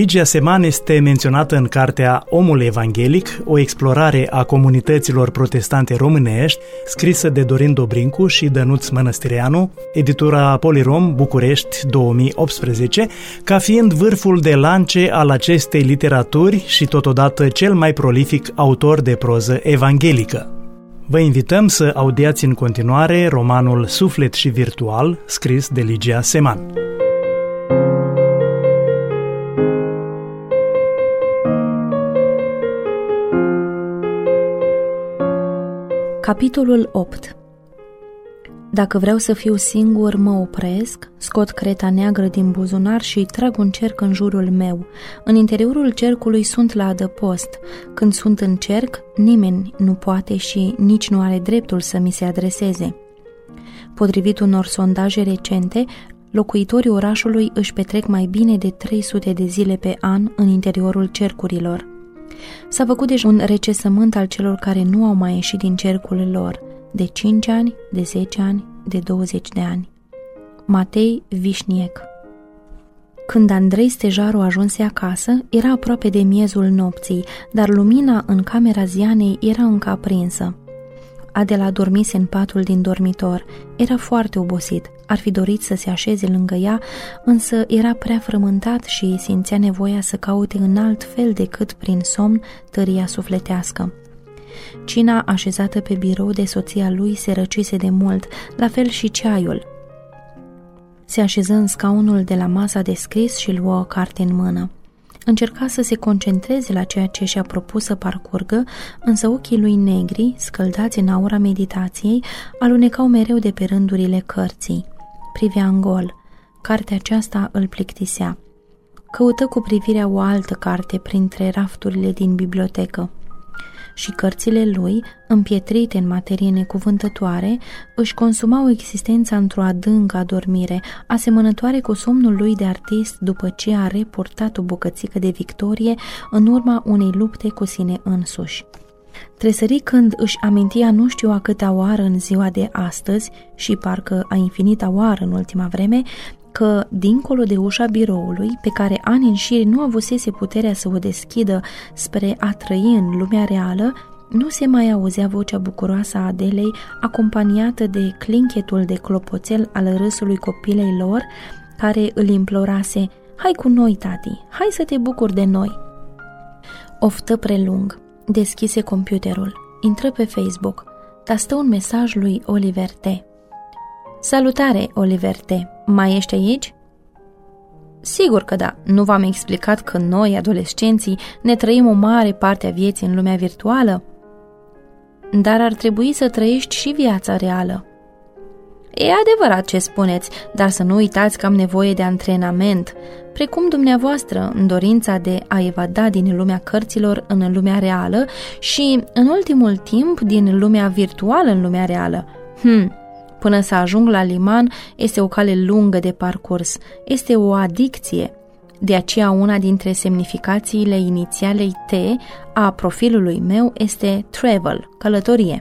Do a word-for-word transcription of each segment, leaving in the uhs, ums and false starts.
Ligia Seman este menționată în cartea Omul Evanghelic, o explorare a comunităților protestante românești, scrisă de Dorin Dobrincu și Dănuț Mănăstireanu, editura Polirom, București, două mii optsprezece, ca fiind vârful de lance al acestei literaturi și totodată cel mai prolific autor de proză evanghelică. Vă invităm să audiați în continuare romanul Suflet și Virtual, scris de Ligia Seman. Capitolul opt. Dacă vreau să fiu singur, mă opresc, scot creta neagră din buzunar și trag un cerc în jurul meu. În interiorul cercului sunt la adăpost. Când sunt în cerc, nimeni nu poate și nici nu are dreptul să mi se adreseze. Potrivit unor sondaje recente, locuitorii orașului își petrec mai bine de trei sute de zile pe an în interiorul cercurilor. S-a făcut deja un recesământ al celor care nu au mai ieșit din cercul lor, de cinci ani, de zece ani, de douăzeci de ani. Matei Vișniec. Când Andrei Stejaru ajunse acasă, era aproape de miezul nopții, dar lumina în camera Zianei era încă aprinsă. Adela dormise în patul din dormitor. Era foarte obosit, ar fi dorit să se așeze lângă ea, însă era prea frământat și simțea nevoia să caute în alt fel decât prin somn tăria sufletească. Cina așezată pe birou de soția lui se răcise de mult, la fel și ceaiul. Se așeză în scaunul de la masa de scris și luă o carte în mână. Încerca să se concentreze la ceea ce și-a propus să parcurgă, însă ochii lui negri, scăldați în aura meditației, alunecau mereu de pe rândurile cărții. Privea în gol. Cartea aceasta îl plictisea. Căută cu privirea o altă carte printre rafturile din bibliotecă. Și cărțile lui, împietrite în materie necuvântătoare, își consumau existența într-o adâncă adormire, asemănătoare cu somnul lui de artist după ce a repurtat o bucățică de victorie în urma unei lupte cu sine însuși. Tresări când își amintia nu știu a câtea oară în ziua de astăzi și parcă a infinita oară în ultima vreme, că, dincolo de ușa biroului, pe care ani în șir nu avusese puterea să o deschidă spre a trăi în lumea reală, nu se mai auzea vocea bucuroasă a Adelei, acompaniată de clinchetul de clopoțel al râsului copilei lor, care îl implorase: "Hai cu noi, tati, hai să te bucuri de noi." Oftă prelung, deschise computerul, intră pe Facebook, tastă un mesaj lui Oliver T. "Salutare, Oliver T. Mai ești aici?" "Sigur că da. Nu v-am explicat că noi, adolescenții, ne trăim o mare parte a vieții în lumea virtuală?" "Dar ar trebui să trăiești și viața reală." "E adevărat ce spuneți, dar să nu uitați că am nevoie de antrenament, precum dumneavoastră, în dorința de a evada din lumea cărților în lumea reală și, în ultimul timp, din lumea virtuală în lumea reală. Hm... Până să ajung la liman este o cale lungă de parcurs, este o adicție. De aceea una dintre semnificațiile inițialei T a profilului meu este travel, călătorie."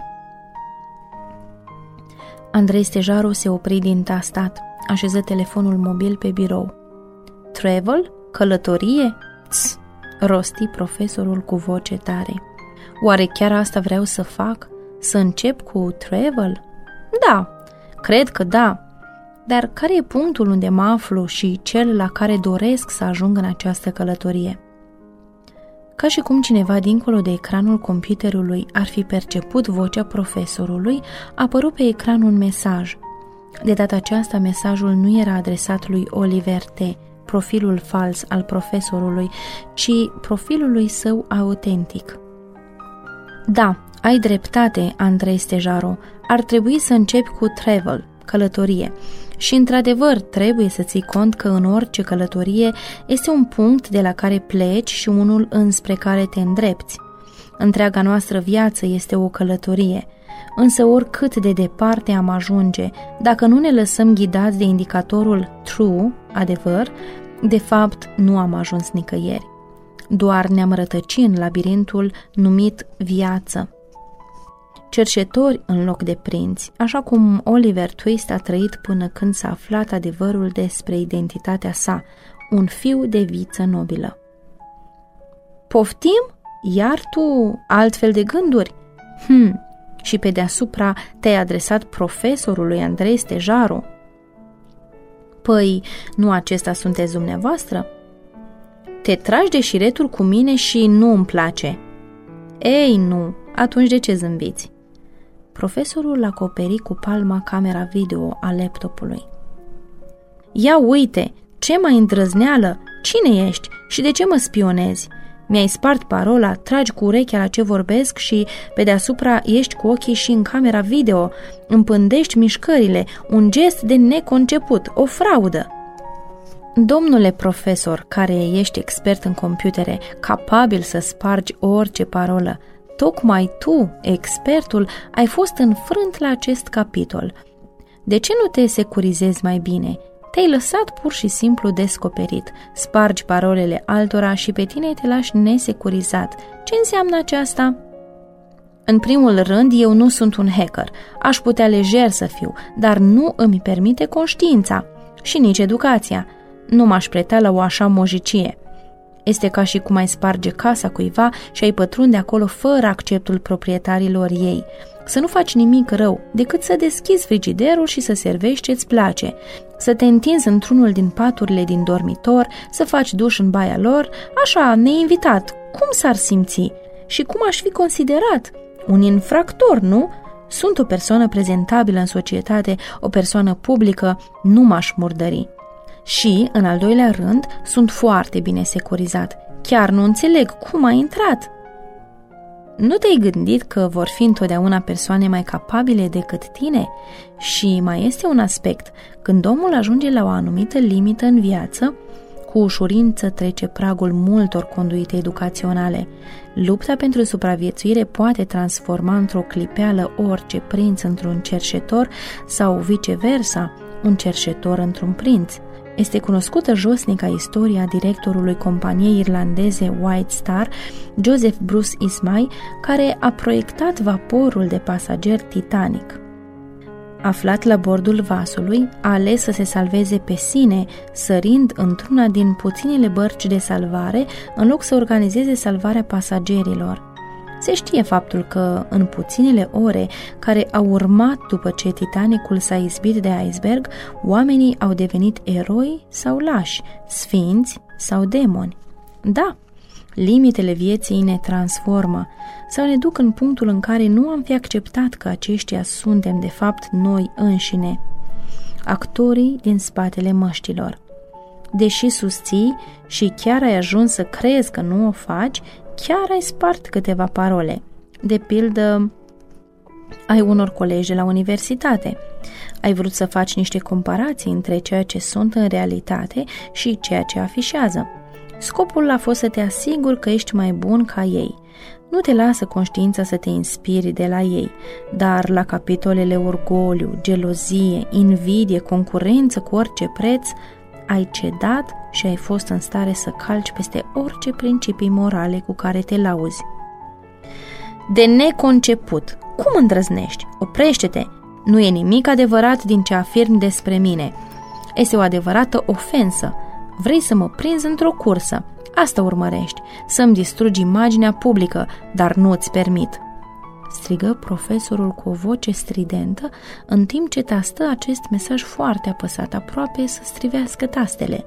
Andrei Stejaru se opri din tastat, așeză telefonul mobil pe birou. "Travel? Călătorie?" "Ts!" rosti profesorul cu voce tare. "Oare chiar asta vreau să fac? Să încep cu travel?" "Da, cred că da, dar care e punctul unde mă aflu și cel la care doresc să ajung în această călătorie?" Ca și cum cineva dincolo de ecranul computerului ar fi perceput vocea profesorului, apăru pe ecran un mesaj. De data aceasta, mesajul nu era adresat lui Oliver T., profilul fals al profesorului, ci profilului său autentic. "Da, ai dreptate, Andrei Stejaru, ar trebui să începi cu travel, călătorie. Și într-adevăr trebuie să ții cont că în orice călătorie este un punct de la care pleci și unul înspre care te îndrepți. Întreaga noastră viață este o călătorie, însă oricât de departe am ajunge, dacă nu ne lăsăm ghidați de indicatorul true, adevăr, de fapt nu am ajuns nicăieri. Doar ne-am rătăcit în labirintul numit viață. Cercetori în loc de prinți, așa cum Oliver Twist a trăit până când s-a aflat adevărul despre identitatea sa, un fiu de viță nobilă. Poftim? Iar tu altfel de gânduri? Hm, și pe deasupra te-ai adresat profesorului Andrei Stejaru. Păi, nu acesta sunteți dumneavoastră? Te tragi de șiretul cu mine și nu îmi place. Ei, nu, atunci de ce zâmbiți? Profesorul acoperi cu palma camera video a laptopului. Ia uite, ce mai îndrăzneală, cine ești și de ce mă spionezi? Mi-ai spart parola, tragi cu urechea la ce vorbesc și pe deasupra ești cu ochii și în camera video, împândești mișcările, un gest de neconceput, o fraudă. Domnule profesor, care ești expert în computere, capabil să spargi orice parolă, tocmai tu, expertul, ai fost înfrânt la acest capitol. De ce nu te securizezi mai bine? Te-ai lăsat pur și simplu descoperit, spargi parolele altora și pe tine te lași nesecurizat. Ce înseamnă aceasta? În primul rând, eu nu sunt un hacker. Aș putea lejer să fiu, dar nu îmi permite conștiința și nici educația. Nu m-aș preta la o așa mojicie. Este ca și cum ai sparge casa cuiva și ai pătrunde acolo fără acceptul proprietarilor ei. Să nu faci nimic rău, decât să deschizi frigiderul și să servești ce-ți place, să te întinzi într-unul din paturile din dormitor, să faci duș în baia lor, așa, neinvitat. Cum s-ar simți? Și cum aș fi considerat? Un infractor, nu? Sunt o persoană prezentabilă în societate, o persoană publică, nu m-aș murdări. Și, în al doilea rând, sunt foarte bine securizat. Chiar nu înțeleg cum ai intrat. Nu te-ai gândit că vor fi întotdeauna persoane mai capabile decât tine? Și mai este un aspect. Când omul ajunge la o anumită limită în viață, cu ușurință trece pragul multor conduite educaționale. Lupta pentru supraviețuire poate transforma într-o clipeală orice prinț într-un cerșetor sau viceversa, un cerșetor într-un prinț. Este cunoscută josnica istoria directorului companiei irlandeze White Star, Joseph Bruce Ismay, care a proiectat vaporul de pasageri Titanic. Aflat la bordul vasului, a ales să se salveze pe sine, sărind într-una din puținele bărci de salvare, în loc să organizeze salvarea pasagerilor. Se știe faptul că, în puținele ore care au urmat după ce Titanicul s-a izbit de iceberg, oamenii au devenit eroi sau lași, sfinți sau demoni. Da, limitele vieții ne transformă sau ne duc în punctul în care nu am fi acceptat că aceștia suntem de fapt noi înșine, actorii din spatele măștilor. Deși susții și chiar ai ajuns să crezi că nu o faci, chiar ai spart câteva parole. De pildă, ai unor colegi de la universitate. Ai vrut să faci niște comparații între ceea ce sunt în realitate și ceea ce afișează. Scopul a fost să te asiguri că ești mai bun ca ei. Nu te lasă conștiința să te inspiri de la ei, dar la capitolele orgoliu, gelozie, invidie, concurență cu orice preț, ai cedat și ai fost în stare să calci peste orice principii morale cu care te lauzi. De neconceput! Cum îndrăznești? Oprește-te! Nu e nimic adevărat din ce afirmi despre mine. Este o adevărată ofensă. Vrei să mă prinzi într-o cursă. Asta urmărești, să-mi distrugi imaginea publică, dar nu îți permit. Strigă profesorul cu o voce stridentă, în timp ce tastă acest mesaj foarte apăsat, aproape să strivească tastele.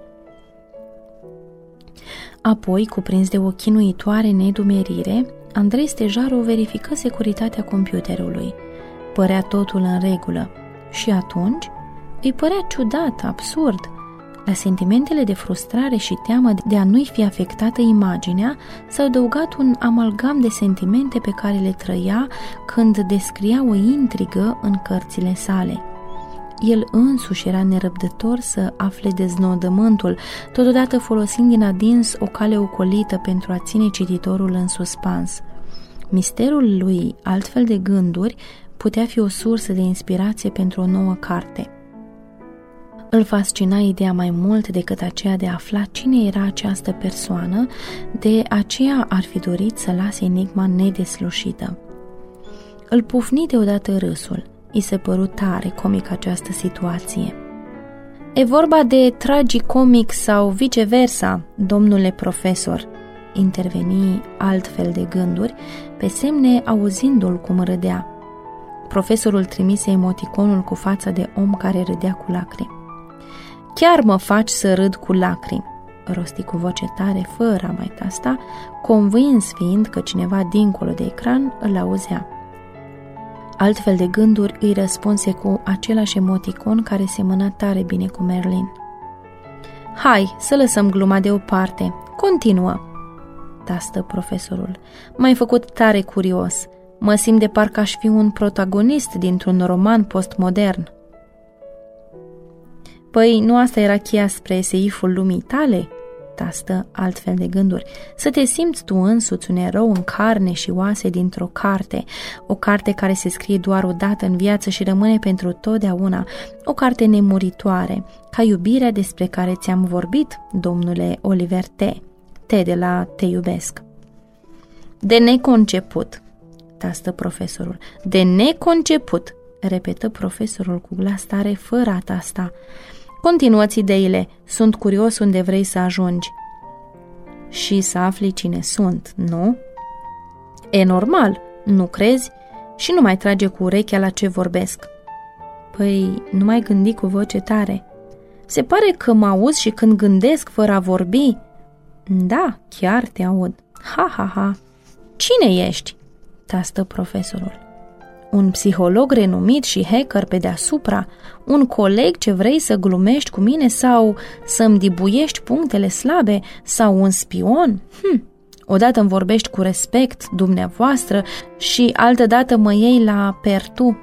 Apoi, cuprins de o chinuitoare nedumerire, Andrei Stejaru verifică securitatea computerului. Părea totul în regulă și atunci îi părea ciudat, absurd. La sentimentele de frustrare și teamă de a nu-i fi afectată imaginea s-a adăugat un amalgam de sentimente pe care le trăia când descria o intrigă în cărțile sale. El însuși era nerăbdător să afle deznodământul, totodată folosind din adins o cale ocolită pentru a ține cititorul în suspans. Misterul lui Altfel de gânduri putea fi o sursă de inspirație pentru o nouă carte. Îl fascina ideea mai mult decât aceea de a afla cine era această persoană, de aceea ar fi dorit să lase enigma nedeslușită. Îl pufni deodată râsul. I se păru tare comic această situație. E vorba de tragicomic sau viceversa, domnule profesor, interveni altfel de gânduri, pe semne auzindu-l cum râdea. Profesorul trimise emoticonul cu fața de om care râdea cu lacrimi. Chiar mă faci să râd cu lacrimi, rosti cu voce tare, fără a mai tasta, convins fiind că cineva dincolo de ecran îl auzea. Altfel de gânduri îi răspunse cu același emoticon care semăna tare bine cu Merlin. Hai, să lăsăm gluma deoparte. Continuă, tastă profesorul. M-ai făcut tare curios. Mă simt de parcă aș fi un protagonist dintr-un roman postmodern. Păi, nu asta era cheia spre seiful lumii tale? Tastă altfel de gânduri. Să te simți tu însuți un erou în carne și oase dintr-o carte, o carte care se scrie doar o dată în viață și rămâne pentru totdeauna, o carte nemuritoare, ca iubirea despre care ți-am vorbit, domnule Oliver T. T de la Te iubesc. De neconceput, tastă profesorul. De neconceput, repetă profesorul cu glas tare, fără a tasta. Continuă-ți ideile, sunt curios unde vrei să ajungi. Și să afli cine sunt, nu? E normal, nu crezi? Și nu mai trage cu urechea la ce vorbesc. Păi, nu mai gândi cu voce tare. Se pare că mă auzi și când gândesc fără a vorbi? Da, chiar te aud. Ha, ha, ha. Cine ești? Tastă profesorul. Un psiholog renumit și hacker pe deasupra, un coleg ce vrei să glumești cu mine sau să-mi dibuiești punctele slabe sau un spion? Hm. Odată îmi vorbești cu respect, dumneavoastră, și altădată mă iei la pertu.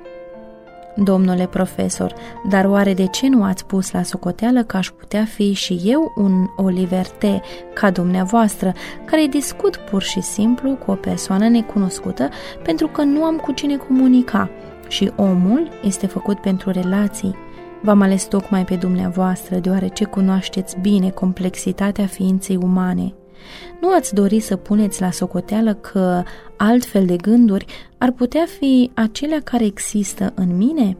Domnule profesor, dar oare de ce nu ați pus la socoteală că aș putea fi și eu un Oliver T. ca dumneavoastră, care discut pur și simplu cu o persoană necunoscută pentru că nu am cu cine comunica și omul este făcut pentru relații. V-am ales tocmai pe dumneavoastră, deoarece cunoașteți bine complexitatea ființei umane. Nu ați dori să puneți la socoteală că altfel de gânduri ar putea fi acelea care există în mine?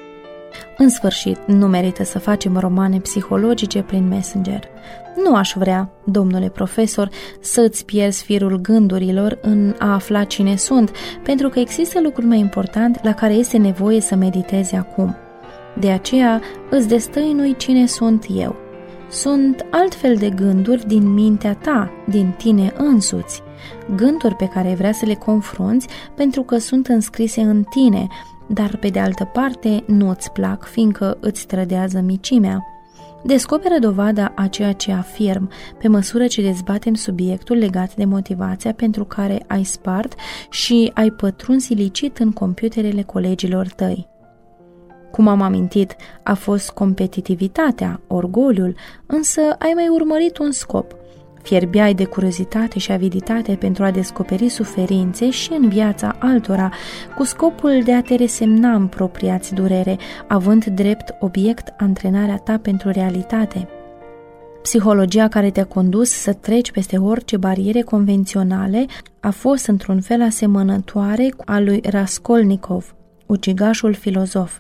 În sfârșit, nu merită să facem romane psihologice prin Messenger. Nu aș vrea, domnule profesor, să-ți pierzi firul gândurilor în a afla cine sunt, pentru că există lucruri mai importante la care este nevoie să meditezi acum. De aceea îți destăinui cine sunt eu. Sunt altfel de gânduri din mintea ta, din tine însuți, gânduri pe care vrea să le confrunți pentru că sunt înscrise în tine, dar pe de altă parte nu îți plac fiindcă îți trădează micimea. Descoperă dovada a ceea ce afirm pe măsură ce dezbatem subiectul legat de motivația pentru care ai spart și ai pătruns ilicit în computerele colegilor tăi. Cum am amintit, a fost competitivitatea, orgoliul, însă ai mai urmărit un scop. Fierbeai de curiozitate și aviditate pentru a descoperi suferințe și în viața altora, cu scopul de a te resemna în propria-ți durere, având drept obiect antrenarea ta pentru realitate. Psihologia care te-a condus să treci peste orice bariere convenționale a fost într-un fel asemănătoare cu a lui Raskolnikov, ucigașul filozof.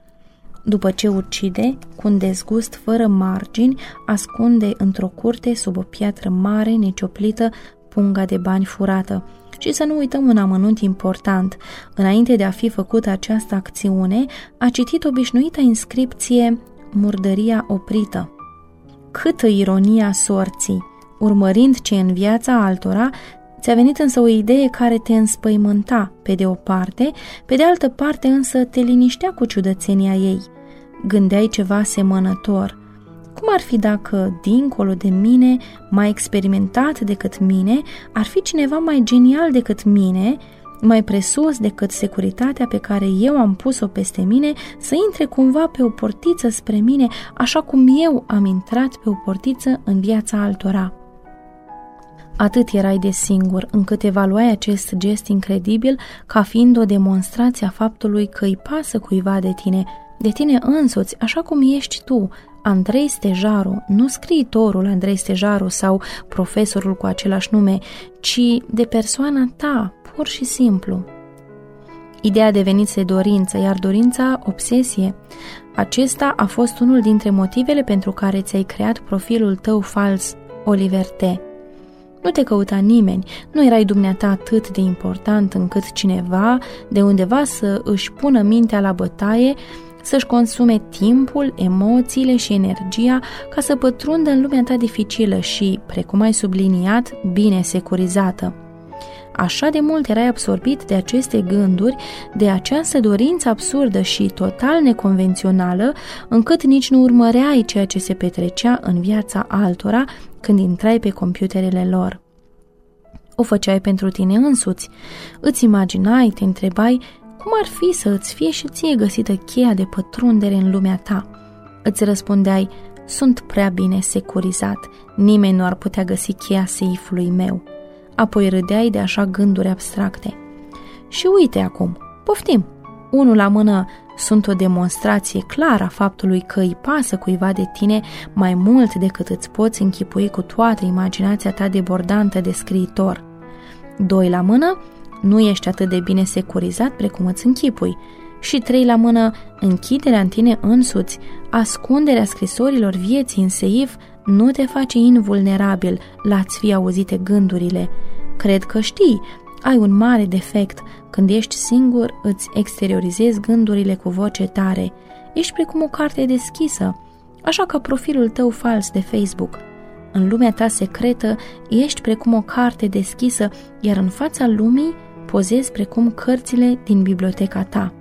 După ce ucide, cu un dezgust fără margini, ascunde într-o curte sub o piatră mare necioplită punga de bani furată. Și să nu uităm un amănunt important. Înainte de a fi făcută această acțiune, a citit obișnuita inscripție "Murdăria oprită". Câtă ironia sorții! Urmărind ce în viața altora, ți-a venit însă o idee care te înspăimânta, pe de o parte, pe de altă parte însă te liniștea cu ciudățenia ei. Gândeai ceva asemănător. Cum ar fi dacă, dincolo de mine, mai experimentat decât mine, ar fi cineva mai genial decât mine, mai presus decât securitatea pe care eu am pus-o peste mine, să intre cumva pe o portiță spre mine, așa cum eu am intrat pe o portiță în viața altora. Atât erai de singur, încât evaluai acest gest incredibil ca fiind o demonstrație a faptului că îi pasă cuiva de tine, de tine însuți, așa cum ești tu, Andrei Stejaru, nu scriitorul Andrei Stejaru sau profesorul cu același nume, ci de persoana ta, pur și simplu. Ideea devenise dorință, iar dorința obsesie. Acesta a fost unul dintre motivele pentru care ți-ai creat profilul tău fals, Oliver T. Nu te căuta nimeni, nu erai dumneata atât de important încât cineva de undeva să își pună mintea la bătaie, să-și consume timpul, emoțiile și energia ca să pătrundă în lumea ta dificilă și, precum ai subliniat, bine securizată. Așa de mult erai absorbit de aceste gânduri, de această dorință absurdă și total neconvențională, încât nici nu urmăreai ceea ce se petrecea în viața altora când intrai pe computerele lor. O făceai pentru tine însuți, îți imaginai, te întrebai cum ar fi să îți fie și ție găsită cheia de pătrundere în lumea ta. Îți răspundeai, sunt prea bine securizat, nimeni nu ar putea găsi cheia seifului meu. Apoi râdeai de așa gânduri abstracte. Și uite acum, poftim, unul la mână sunt o demonstrație clară a faptului că îi pasă cuiva de tine mai mult decât îți poți închipui cu toată imaginația ta debordantă de scriitor. Doi la mână, nu ești atât de bine securizat precum îți închipui. Și trei la mână, închiderea în tine însuți, ascunderea scrisorilor vieții în seif, nu te face invulnerabil la a-ți fi auzite gândurile. Cred că știi, ai un mare defect. Când ești singur, îți exteriorizezi gândurile cu voce tare. Ești precum o carte deschisă, așa ca profilul tău fals de Facebook. În lumea ta secretă, ești precum o carte deschisă, iar în fața lumii pozezi precum cărțile din biblioteca ta.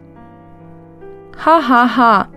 Ha, ha, ha!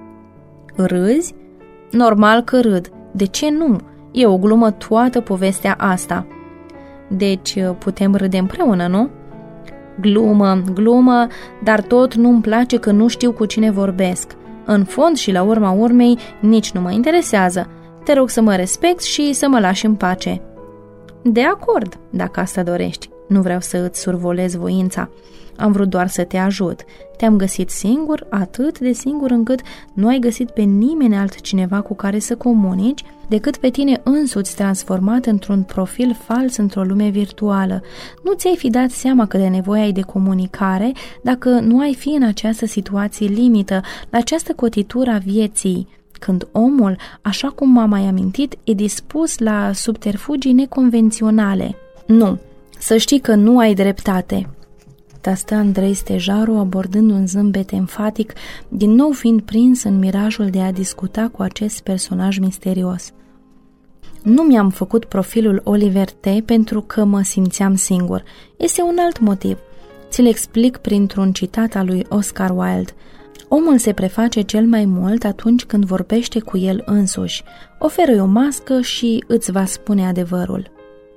Râzi? Normal că râd. De ce nu? E o glumă toată povestea asta. Deci putem râde împreună, nu? Glumă, glumă, dar tot nu-mi place că nu știu cu cine vorbesc. În fond și la urma urmei nici nu mă interesează. Te rog să mă respecti și să mă lași în pace. De acord, dacă asta dorești. Nu vreau să îți survolez voința. Am vrut doar să te ajut. Te-am găsit singur, atât de singur încât nu ai găsit pe nimeni altcineva cu care să comunici decât pe tine însuți transformat într-un profil fals într-o lume virtuală. Nu ți-ai fi dat seama cât de nevoie ai de comunicare dacă nu ai fi în această situație limită, la această cotitură a vieții, când omul, așa cum m-am mai amintit, e dispus la subterfugii neconvenționale. Nu, să știi că nu ai dreptate. Tastă Andrei Stejaru, abordând un zâmbet enfatic, din nou fiind prins în mirajul de a discuta cu acest personaj misterios. Nu mi-am făcut profilul Oliver T. pentru că mă simțeam singur. Este un alt motiv. Ți-l explic printr-un citat al lui Oscar Wilde. Omul se preface cel mai mult atunci când vorbește cu el însuși. Oferă-i o mască și îți va spune adevărul.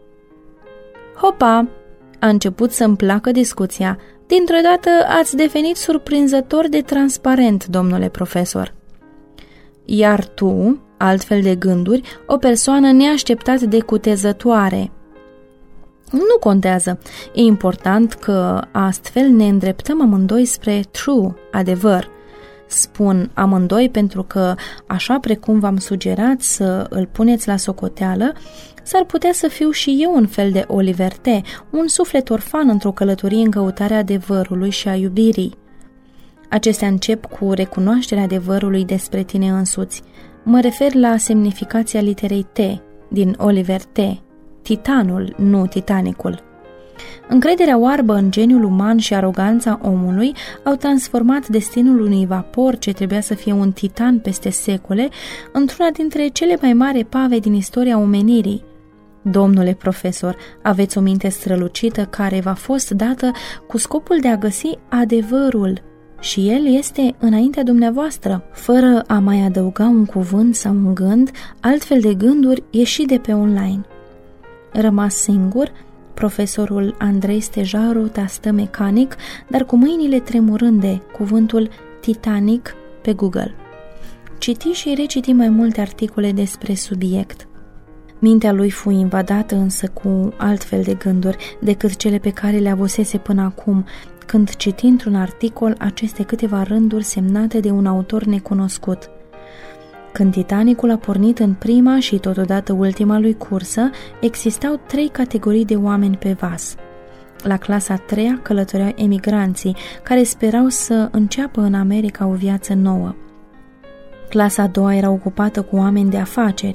Hopa! A început să-mi placă discuția. Dintr-o dată ați devenit surprinzător de transparent, domnule profesor. Iar tu, altfel de gânduri, o persoană neașteptat de cutezătoare. Nu contează. E important că astfel ne îndreptăm amândoi spre true, adevăr. Spun amândoi pentru că, așa precum v-am sugerat să îl puneți la socoteală, s-ar putea să fiu și eu un fel de Oliver T., un suflet orfan într-o călătorie în căutarea adevărului și a iubirii. Acestea încep cu recunoașterea adevărului despre tine însuți. Mă refer la semnificația literei T din Oliver T., Titanul, nu Titanicul. Încrederea oarbă în geniul uman și aroganța omului au transformat destinul unui vapor ce trebuia să fie un titan peste secole într-una dintre cele mai mari epave din istoria omenirii. Domnule profesor, aveți o minte strălucită care v-a fost dată cu scopul de a găsi adevărul și el este înaintea dumneavoastră, fără a mai adăuga un cuvânt sau un gând, altfel de gânduri ieși de pe online. Rămas singur, profesorul Andrei Stejaru tastă mecanic, dar cu mâinile tremurânde, cuvântul Titanic pe Google. Citi și reciti mai multe articole despre subiect. Mintea lui fu invadată însă cu altfel de gânduri decât cele pe care le avusese până acum, când citi într-un articol aceste câteva rânduri semnate de un autor necunoscut. Când Titanicul a pornit în prima și totodată ultima lui cursă, existau trei categorii de oameni pe vas. La clasa a treia călătoreau emigranții, care sperau să înceapă în America o viață nouă. Clasa a doua era ocupată cu oameni de afaceri.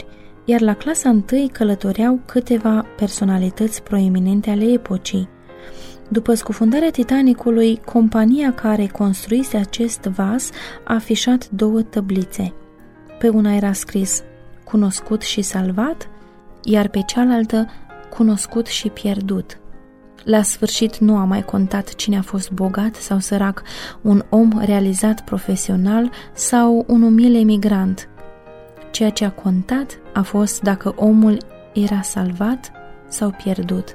iar la clasa întâi călătoreau câteva personalități proeminente ale epocii. După scufundarea Titanicului, compania care construise acest vas a afișat două tăblițe. Pe una era scris "Cunoscut și salvat", iar pe cealaltă "Cunoscut și pierdut". La sfârșit nu a mai contat cine a fost bogat sau sărac, un om realizat profesional sau un umil emigrant. Ceea ce a contat a fost dacă omul era salvat sau pierdut.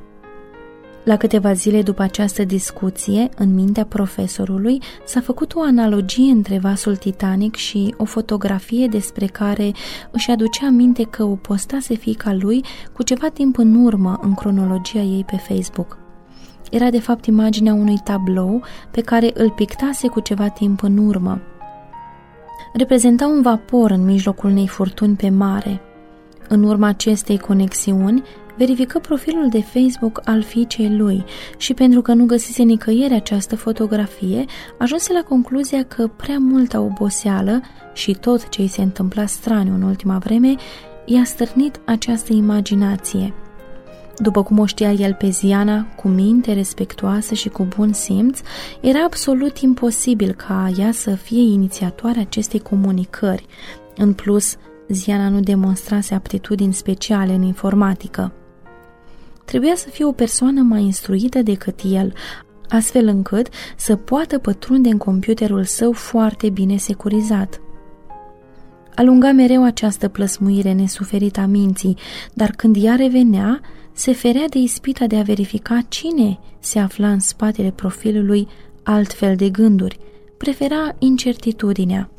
La câteva zile după această discuție, în mintea profesorului, s-a făcut o analogie între vasul Titanic și o fotografie despre care își aducea aminte că o postase fiica lui cu ceva timp în urmă în cronologia ei pe Facebook. Era de fapt imaginea unui tablou pe care îl pictase cu ceva timp în urmă. Reprezenta un vapor în mijlocul unei furtuni pe mare. În urma acestei conexiuni, verifică profilul de Facebook al fiicei lui și pentru că nu găsise nicăieri această fotografie, ajunse la concluzia că prea multă oboseală și tot ce îi se întâmpla straniu în ultima vreme i-a stârnit această imaginație. După cum o știa el pe Ziana, cu minte respectuoasă și cu bun simț, era absolut imposibil ca ea să fie inițiatoarea acestei comunicări. În plus, Ziana nu demonstrase aptitudini speciale în informatică. Trebuia să fie o persoană mai instruită decât el, astfel încât să poată pătrunde în computerul său foarte bine securizat. Alunga mereu această plăsmuire nesuferită a minții, dar când ea revenea, se ferea de ispita de a verifica cine se afla în spatele profilului altfel de gânduri, prefera incertitudinea.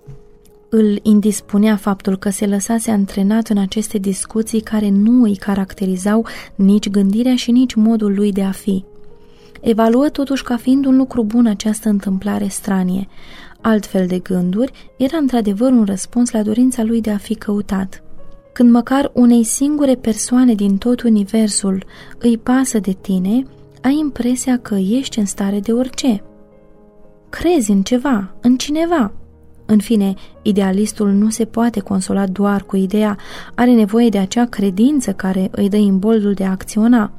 Îl indispunea faptul că se lăsase antrenat în aceste discuții care nu îi caracterizau nici gândirea și nici modul lui de a fi. Evaluă totuși ca fiind un lucru bun această întâmplare stranie. Altfel de gânduri era într-adevăr un răspuns la dorința lui de a fi căutat. Când măcar unei singure persoane din tot universul îi pasă de tine, ai impresia că ești în stare de orice. Crezi în ceva, în cineva. În fine, idealistul nu se poate consola doar cu ideea, are nevoie de acea credință care îi dă imboldul de a acționa.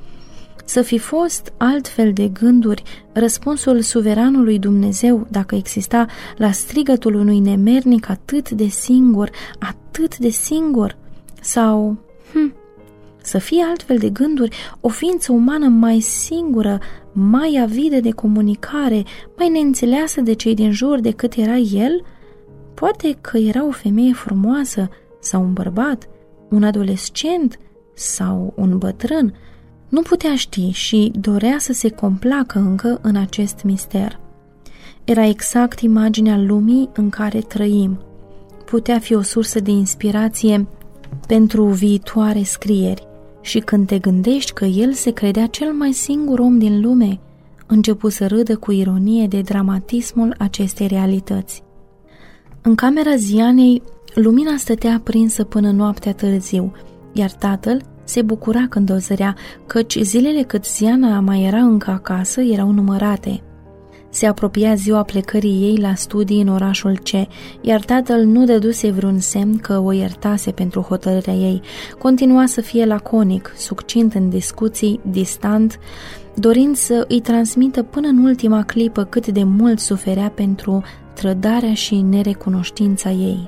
Să fi fost altfel de gânduri răspunsul suveranului Dumnezeu dacă exista la strigătul unui nemernic atât de singur, atât de singur, sau, hm, să fie altfel de gânduri o ființă umană mai singură, mai avidă de comunicare, mai neînțeleasă de cei din jur decât era el? Poate că era o femeie frumoasă sau un bărbat, un adolescent sau un bătrân. Nu putea ști și dorea să se complacă încă în acest mister. Era exact imaginea lumii în care trăim. Putea fi o sursă de inspirație pentru viitoare scrieri. Și când te gândești că el se credea cel mai singur om din lume, începu să râdă cu ironie de dramatismul acestei realități. În camera Zianei, lumina stătea aprinsă până noaptea târziu, iar tatăl se bucura când o zărea, căci zilele cât Ziana mai era încă acasă erau numărate. Se apropia ziua plecării ei la studii în orașul C, iar tatăl nu dăduse vreun semn că o iertase pentru hotărârea ei. Continua să fie laconic, succint în discuții, distant, dorind să îi transmită până în ultima clipă cât de mult suferea pentru trădarea și nerecunoștința ei.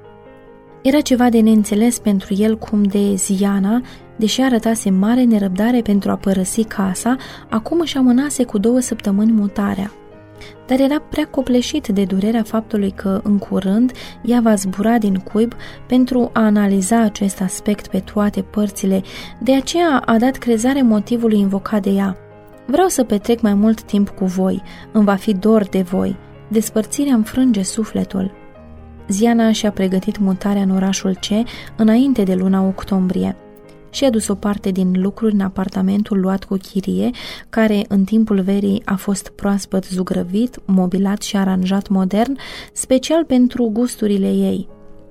Era ceva de neînțeles pentru el cum de Ziana, deși arătase mare nerăbdare pentru a părăsi casa, acum își amânase cu două săptămâni mutarea. Dar era prea copleșit de durerea faptului că, în curând, ea va zbura din cuib pentru a analiza acest aspect pe toate părțile, de aceea a dat crezare motivului invocat de ea. Vreau să petrec mai mult timp cu voi, îmi va fi dor de voi, despărțirea îmi frânge sufletul. Ziana și-a pregătit mutarea în orașul C înainte de luna octombrie. Și-a dus o parte din lucruri în apartamentul luat cu chirie, care în timpul verii a fost proaspăt zugrăvit, mobilat și aranjat modern, special pentru gusturile ei.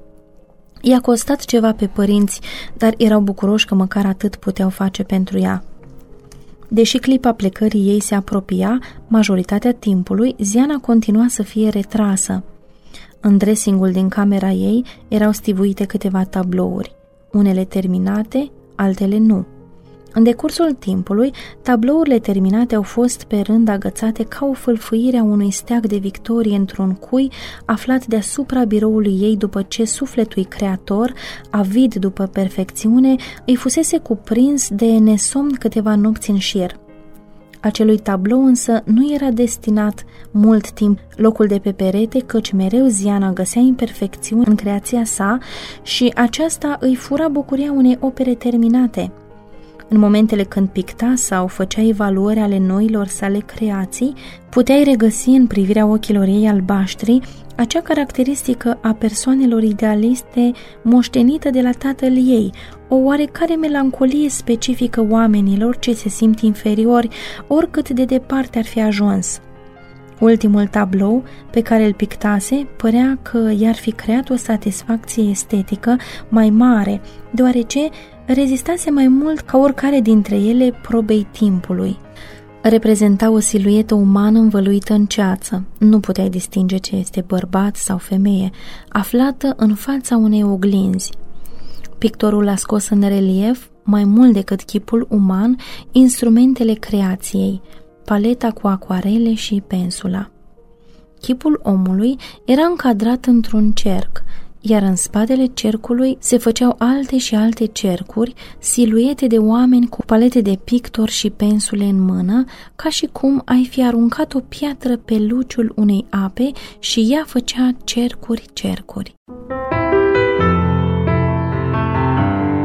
I-a costat ceva pe părinți, dar erau bucuroși că măcar atât puteau face pentru ea. Deși clipa plecării ei se apropia, majoritatea timpului, Ziana continua să fie retrasă. În dressingul din camera ei erau stivuite câteva tablouri, unele terminate, altele nu. În decursul timpului, tablourile terminate au fost pe rând agățate ca o fâlfâire a unui steag de victorie într-un cui aflat deasupra biroului ei după ce sufletul creator, avid după perfecțiune, îi fusese cuprins de nesomn câteva nopți în șir. Acelui tablou însă nu era destinat mult timp locul de pe perete, căci mereu Ziana găsea imperfecțiuni în creația sa și aceasta îi fura bucuria unei opere terminate. În momentele când picta sau făcea evaluări ale noilor sale creații, puteai regăsi în privirea ochilor ei albaștri acea caracteristică a persoanelor idealiste moștenită de la tatăl ei, o oarecare melancolie specifică oamenilor ce se simt inferiori oricât de departe ar fi ajuns. Ultimul tablou pe care îl pictase părea că i-ar fi creat o satisfacție estetică mai mare, deoarece rezistase mai mult ca oricare dintre ele probei timpului. Reprezenta o siluetă umană învăluită în ceață, nu puteai distinge ce este bărbat sau femeie, aflată în fața unei oglinzi. Pictorul a scos în relief, mai mult decât chipul uman, instrumentele creației, paleta cu acoarele și pensula. Chipul omului era încadrat într-un cerc, iar în spatele cercului se făceau alte și alte cercuri, siluete de oameni cu palete de pictor și pensule în mână, ca și cum ai fi aruncat o piatră pe luciul unei ape și ea făcea cercuri-cercuri.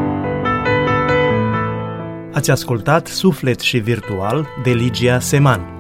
Ați ascultat Suflet și Virtual de Ligia Seman.